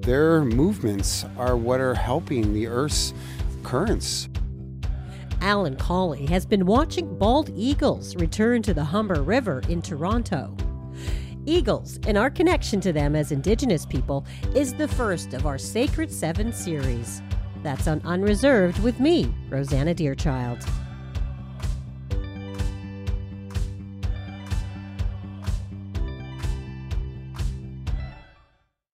their movements are what are helping the Earth's currents. Alan Colley has been watching bald eagles return to the Humber River in Toronto. Eagles and our connection to them as Indigenous people is the first of our Sacred Seven series. That's on Unreserved with me, Rosanna Deerchild.